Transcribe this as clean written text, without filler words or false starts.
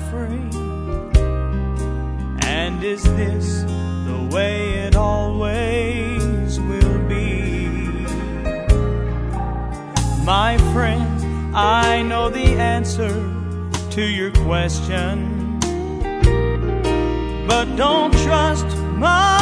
afraid? And is this the way it always will be? My friend, I know the answer to your question, but don't trust my